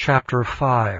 Chapter 5.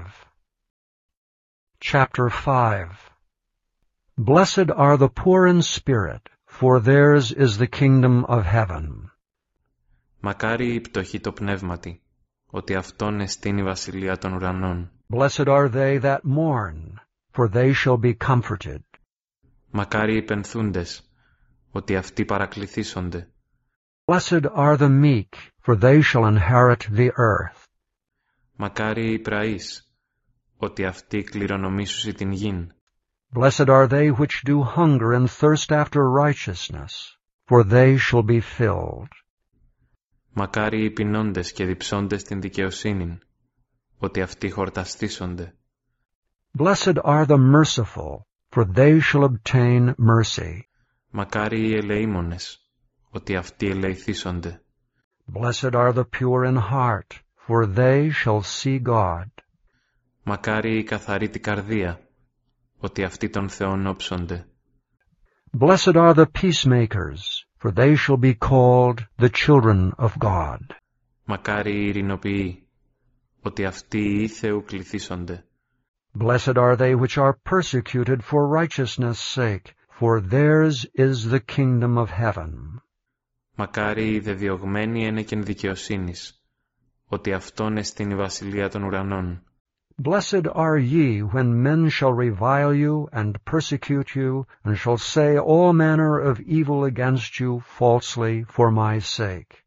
Chapter 5. Blessed are the poor in spirit, for theirs is the kingdom of heaven. Μακάρι οι πτωχοί το πνεύματι, ότι αυτόν εστίν η βασιλεία των ουρανών. Blessed are they that mourn, for they shall be comforted. Μακάρι οι πενθούντες, ότι αυτοί παρακληθήσονται. Blessed are the meek, for they shall inherit the earth. Μακάρι οι πραείς, ότι αυτοί κληρονομήσουσι την γην. Blessed are they which do hunger and thirst after righteousness, for they shall be filled. Μακάρι οι πεινώντες και διψώντες την δικαιοσύνην, ότι αυτοί χορταστήσονται. Blessed are the merciful, for they shall obtain mercy. Μακάρι οι ελεήμονες, ότι αυτοί ελεηθήσονται. Blessed are the pure in heart, for they shall see God. Μακάρι οι καθαροί την καρδία, ότι αυτοί τον Θεόν όψονται. Blessed are the peacemakers, for they shall be called the children of God. Μακάρι οι ειρηνοποιοί, ότι αυτοί οι Θεού κληθήσονται. Blessed are they which are persecuted for righteousness' sake, for theirs is the kingdom of heaven. Μακάρι οι δεδιωγμένοι ένεκεν δικαιοσύνης, ότι αυτόν εστίν η βασιλεία των ουρανών. Blessed are ye when men shall revile you and persecute you, and shall say all manner of evil against you falsely for my sake.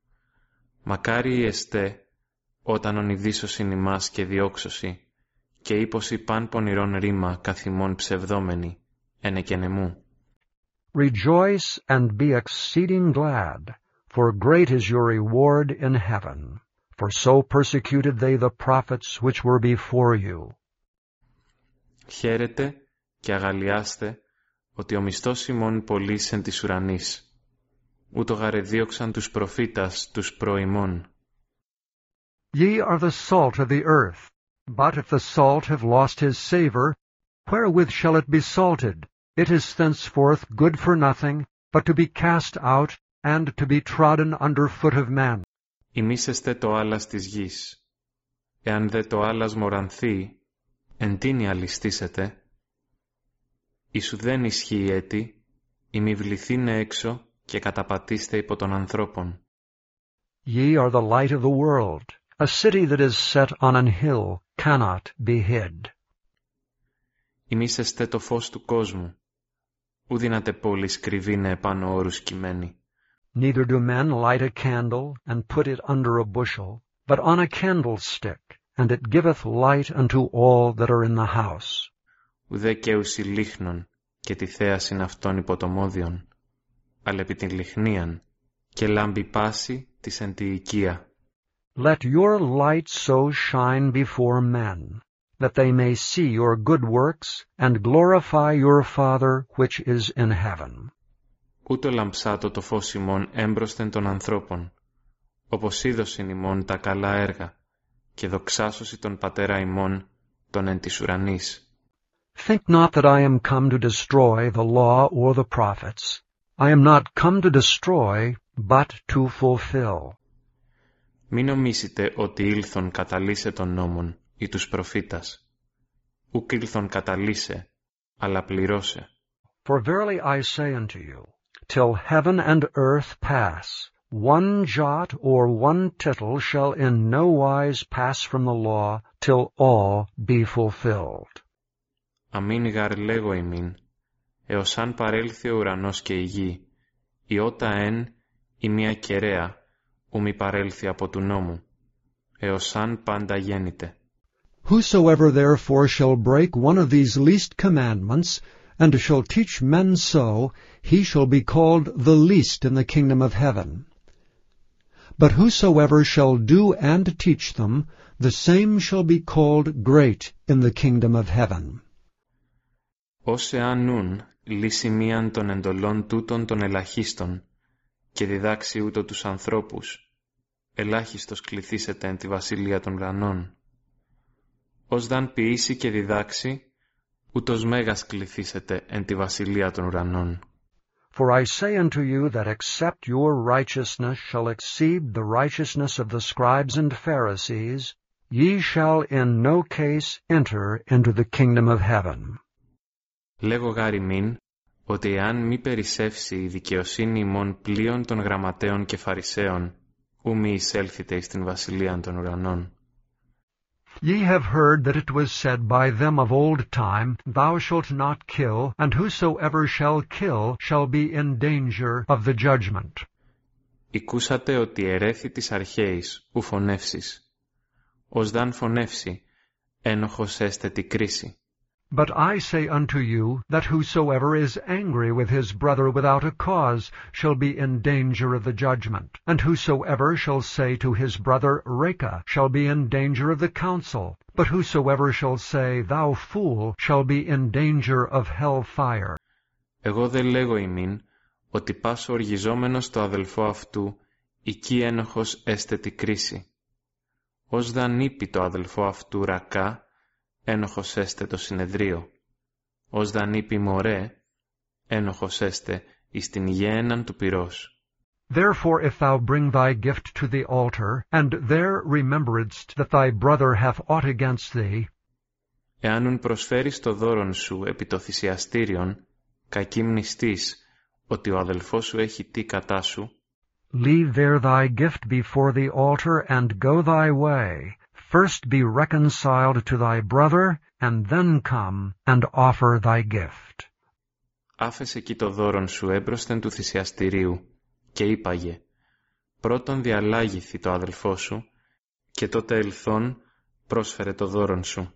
Μακάρι εστέ, όταν ονειδήσωσιν ημάς και διώξωσι, και ύποσι παν πονηρών ρήμα καθ' ημών ψευδόμενοι, ένεκεν εμού. Rejoice and be exceeding glad, for great is your reward in heaven. For so persecuted they the prophets which were before you. Χαίρετε και αγαλιάστε, ότι ο μισθός ημών πολύς εν της ουρανής. Ούτω γαρεδίωξαν τους προφήτας τους προημών. Ye are the salt of the earth. But if the salt have lost his savor, wherewith shall it be salted? It is thenceforth good for nothing, but to be cast out, and to be trodden under foot of men. Ημίσεστε το άλας της γης. Εάν δε το άλας μορανθεί, εν τίνι αλιστήσετε. Ισου δεν ισχύει έτη, ημι βληθήνε έξω και καταπατήστε υπό των ανθρώπων. Ye are the light of the world. A city that is set on an hill cannot be hid. Ημίσεστε το φως του κόσμου. Ου δύναται πόλης κρυβήνε επάνω όρους κειμένη. Neither do men light a candle and put it under a bushel, but on a candlestick, and it giveth light unto all that are in the house. Ουδέ καίουσι λίχνον και τη θέασιν αυτών υπό το μόδιον, αλλά επί την λιχνίαν και λάμπει πάση της εν τη οικία. Let your light so shine before men, that they may see your good works and glorify your Father which is in heaven. Ούτω λαμψάτω το φως ημών έμπροσθεν των ανθρώπων, όπως είδωσιν ημών τα καλά έργα, και δοξάσωση τον Πατέρα ημών, τον εν της ουρανής. Think not that I am come to destroy the law or the prophets. I am not come to destroy, but to fulfill. Μην νομίσετε ότι ήλθον καταλύσε τον νόμον ή τους προφήτας. Ουκ ήλθον καταλύσε, αλλά πληρώσε. For verily I say unto you, till heaven and earth pass, one jot or one tittle shall in no wise pass from the law, till all be fulfilled. Αμήν γαρ λέγω ημίν, έως αν παρέλθει ο ουρανός και η γη, η ότα εν ή μια κεραία, ου μη παρέλθει από του νόμου, έως αν πάντα γέννηται. Whosoever therefore shall break one of these least commandments, and shall teach men so, he shall be called the least in the kingdom of heaven. But whosoever shall do and teach them, the same shall be called great in the kingdom of heaven. Ως εάν νουν λύσει μίαν των εντολών τούτων των ελαχίστων, και διδάξει ούτω τους ανθρώπους, ελάχιστος κληθήσετε εν τη βασιλεία των ουρανών. Ως δαν ποιήσει και διδάξει, ούτως μέγας κληθήσετε εν τη βασιλεία των ουρανών. For I say unto you that except your righteousness shall exceed the righteousness of the scribes and Pharisees, ye shall in no case enter into the kingdom of heaven. Λέγω γάρ ημίν, ότι εάν μη περισσεύσει η δικαιοσύνη ημών πλείον των γραμματέων και φαρισαίων, ου μη εισέλθετε εις την βασιλείαν των ουρανών. Ye have heard that it was said by them of old time, Thou shalt not kill, and whosoever shall kill shall be in danger of the judgment. Ηκούσατε ότι ερέθη της αρχαίης, ου φωνεύσεις. Ως δαν φωνεύσει, ένοχος έστε τη κρίση. But I say unto you, that whosoever is angry with his brother without a cause shall be in danger of the judgment. And whosoever shall say to his brother, Raca, shall be in danger of the council. But whosoever shall say, Thou fool, shall be in danger of hell fire. Εγώ δε λέγω ημίν, ότι πας οργιζόμενος το αδελφό αυτού, εκεί ένοχος έστε τη κρίση. Ως δαν είπε το αδελφό αυτού Ρακά, ένοχος έστε το συνεδρίο. Ως δαν είπε μωρέ, ένοχος έστε εις την γέεναν του πυρός. Therefore if thou bring thy gift to the altar, and there rememberedst that thy brother hath aught against thee, εάνουν προσφέρεις το δώρον σου επί το θυσιαστήριον, κακή μνηστής, ότι ο αδελφός σου έχει τι κατά σου, leave there thy gift before the altar, and go thy way. First be reconciled to thy brother, and then come and offer thy gift. άφες εκεί το δώρον σου έμπροσθεν του θυσιαστηρίου, και είπαγε, πρώτον διαλάγηθη το αδελφό σου, και τότε ελθόν πρόσφερε το δώρον σου.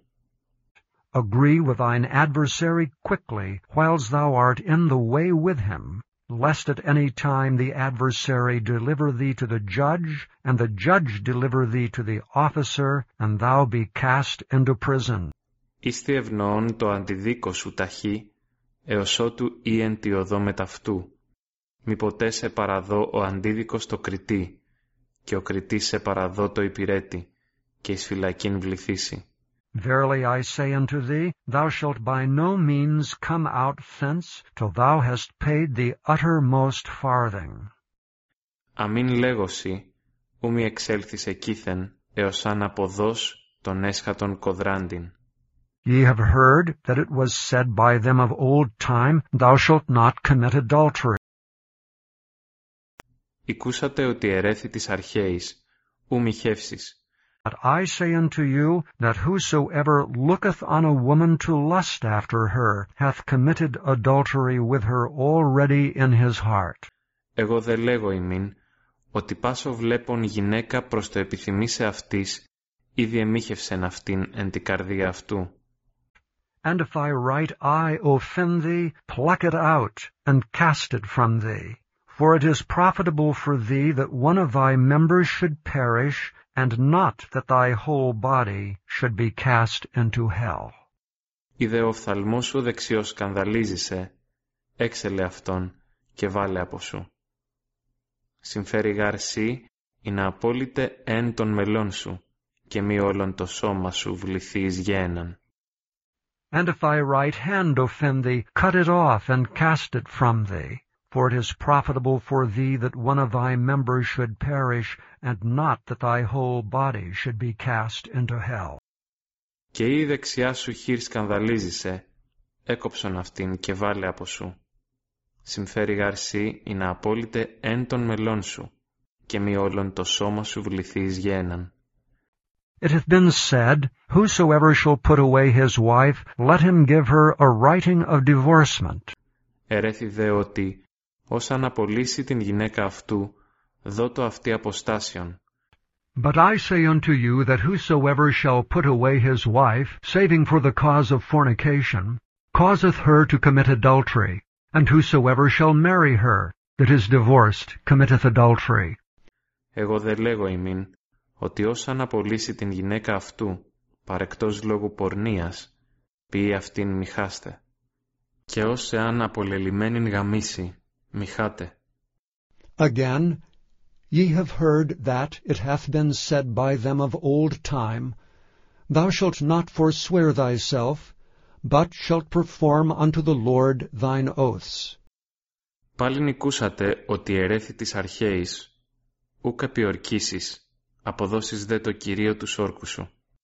Agree with thine adversary quickly, whiles thou art in the way with him, lest at any time the adversary deliver thee to the judge, and the judge deliver thee to the officer, and thou be cast into prison. Ήστι ευνοών το αντιδίκο σου ταχύ, έως ότου ή εν τη οδό μεταυτού. Μη ποτέ σε παραδώ ο αντίδικος το κριτή, και ο κριτής σε παραδώ το υπηρέτη, και εις φυλακήν βληθήσει. Verily I say unto thee, thou shalt by no means come out thence, till thou hast paid the uttermost farthing. Αμήν λέγωσι, ου μη εξέλθεις εκείθεν, έως αν αποδός τον έσχατον κοδράντην. Ye have heard that it was said by them of old time, Thou shalt not commit adultery. Ηκούσατε ότι ερέθη της αρχαίης, ου μη χεύσεις. But I say unto you, that whosoever looketh on a woman to lust after her, hath committed adultery with her already in his heart. Εγώ δε λέγω ημίν, ότι πάσο βλέπων γυναίκα προς το επιθυμήσε αυτής, ήδη εμίχευσεν αυτήν εν την καρδία αυτού. And if thy right eye offend thee, pluck it out, and cast it from thee. For it is profitable for thee that one of thy members should perish, and not that thy whole body should be cast into hell. Είδε ο οφθαλμός σου δεξιός σκανδαλίζησε, έξελε αυτόν και βάλε από σου. Συμφέρει γαρσί, ή να απόλυτε εν των μελών σου, και μη όλον το σώμα σου βληθεί εις γέναν. And if thy right hand offend thee, cut it off, and cast it from thee. For it is profitable for thee that one of thy members should perish, and not that thy whole body should be cast into hell. Και η δεξιά σου χείρ σκανδαλίζησε, έκοψον αυτήν και βάλε από σου. Συμφέρει γαρσί, ή να απόλυτε εν των μελών σου, και μη όλον το σώμα σου βληθεί εις γέναν. It hath been said, Whosoever shall put away his wife, let him give her a writing of divorcement. Ερέθη δε ότι, ως αν απολύσει την γυναίκα αυτού, δώτο αυτή αποστάσιον. But I say unto you that whosoever shall put away his wife, saving for the cause of fornication, causeth her to commit adultery, and whosoever shall marry her, that is divorced, committeth adultery. Εγώ δε λέγω ημίν, ότι ως αν απολύσει την γυναίκα αυτού, παρεκτός λόγου πορνείας, ποιεί αυτήν μοιχάστε. Και ως εάν απολελειμμένην γαμίσει, μοιχάτε. Again, ye have heard that it hath been said by them of old time, Thou shalt not forswear thyself, but shalt perform unto the Lord thine oaths. Πάλιν ακούσατε ότι ερέθη της αρχαίης, ούκ επιορκήσεις, αποδώσεις δε το Κυρίο τους όρκου σου.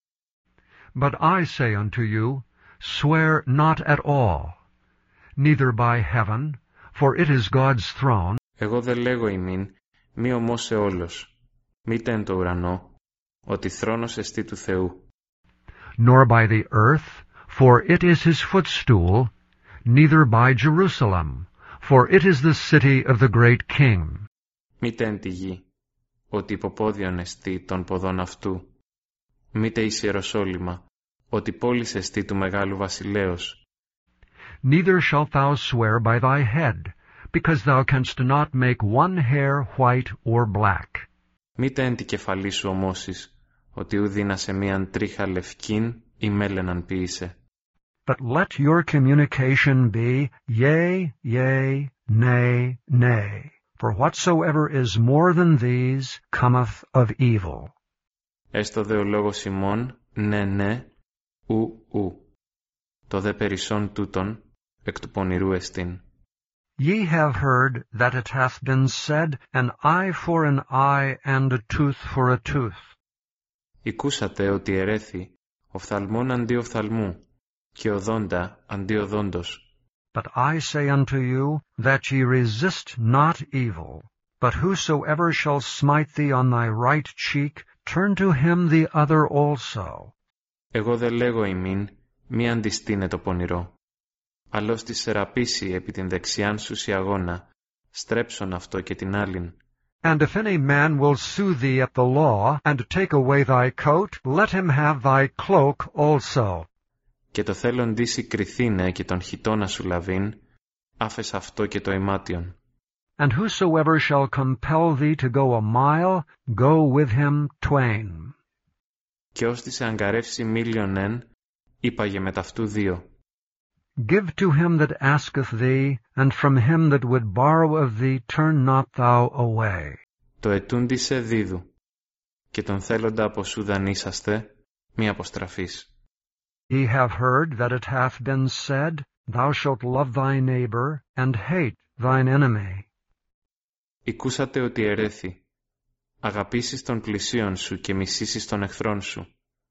But I say unto you, swear not at all, neither by heaven, for it is God's throne. Εγώ δε λέγω ημίν, μη ομός όλος, μήτε εν το ουρανό, ότι θρόνος εστί του Θεού. Nor by the earth, for it is his footstool, neither by Jerusalem, for it is the city of the great king. Μήτε εν τη γη, ότι υποπόδιον εστί των ποδών αυτού, μήτε εις Ιεροσόλυμα, ότι πόλης εστί του μεγάλου βασιλέως. Neither shalt thou swear by thy head, because thou canst not make one hair white or black. Μήτε εν τη κεφαλή σου ομώσεις, ότι ου δύνασε μίαν τρίχα λευκήν ή μέλαιναν ποιήσε. But let your communication be yea, yea, nay, nay. For whatsoever is more than these cometh of evil. Έστω δε ο λόγος ημών, ναι, ναι, ου, ου. Το δε περισσόν τούτον, εκ του πονηρού εστίν. Ye have heard that it hath been said, an eye for an eye and a tooth for a tooth. Ηκούσατε ότι ερέθη, οφθαλμόν αντί οφθαλμού, και οδόντα αντί οδόντος. But I say unto you, that ye resist not evil, but whosoever shall smite thee on thy right cheek, turn to him the other also. Εγώ δε λέγω ημίν, μη αντιστήνε το πονηρό. Αλλώς τη σεραπήσει επί την δεξιάν σου σι αγώνα, στρέψον αυτό και την άλλην. And if any man will sue thee at the law, and take away thy coat, let him have thy cloak also. Και το θέλον δίσει κριθήνε και τον χιτώνα σου λαβήν, άφες αυτό και το ημάτιον. And whosoever shall compel thee to go a mile, go with him twain. Και ως της αγκαρεύσει μίλιον εν, είπαγε με ταυτού δύο. Give to him that asketh thee, and from him that would borrow of thee turn not thou away. Το ετούντισε δίδου, και τον θέλοντα από σου δανείσαστε, μη αποστραφείς. Ye have heard that it hath been said, Thou shalt love thy neighbor, and hate thine enemy. Ηκούσατε ότι ερέθη, αγαπήσεις τον πλησίον σου και μισήσεις τον εχθρόν σου.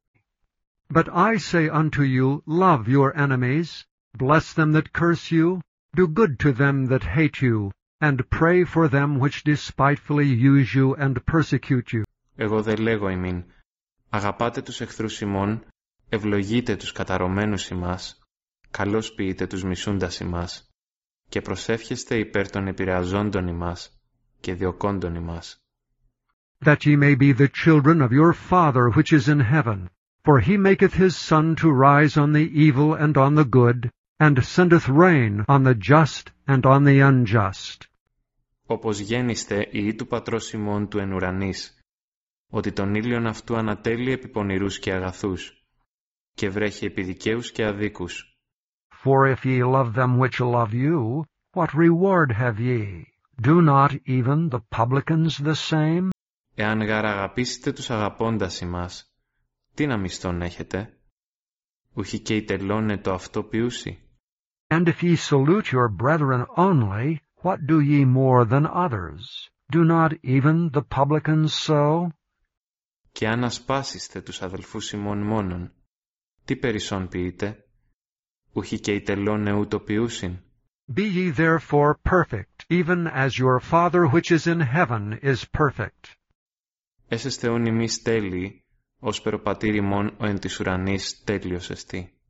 But I say unto you, love your enemies, bless them that curse you, do good to them that hate you, and pray for them which despitefully use you and persecute you. Εγώ δε λέγω ημίν, αγαπάτε τους εχθρούς ημών, ευλογείτε τους καταρωμένους ημάς, καλώς ποιείτε τους μισούντας ημάς, και προσεύχεστε υπέρ των επηρεαζόντων ημάς και διωκόντων ημάς. That ye may be the children of your Father which is in heaven, for he maketh his sun to rise on the evil and on the good, and sendeth rain on the just and on the unjust. Όπως γέννηστε οι του πατρός ημών του εν ουρανής, ότι τον ήλιον αυτού ανατέλει επί πονηρούς και αγαθούς, και βρέχει επί δικαίους και αδίκους. For if ye love them which love you, what reward have ye? Do not even the publicans the same? Εάν γάρα αγαπήσετε τους αγαπώντας ημάς, τι να μισθόν έχετε? Ουχή και η τελώνε το αυτό ποιούσι. And if ye salute your brethren only, what do ye more than others? Do not even the publicans so? Και αν ασπάσιστε τους αδελφούς ημών μόνον, τι περισσόν ποιείτε? Ουχή και η τελώνε ούτω ποιούσιν. Be ye therefore perfect, even as your Father which is in heaven is perfect. Έσεστε όν ημείς τέλειοι, ως περοπατήρ ημών ο εν της ουρανής τέλειος εστί.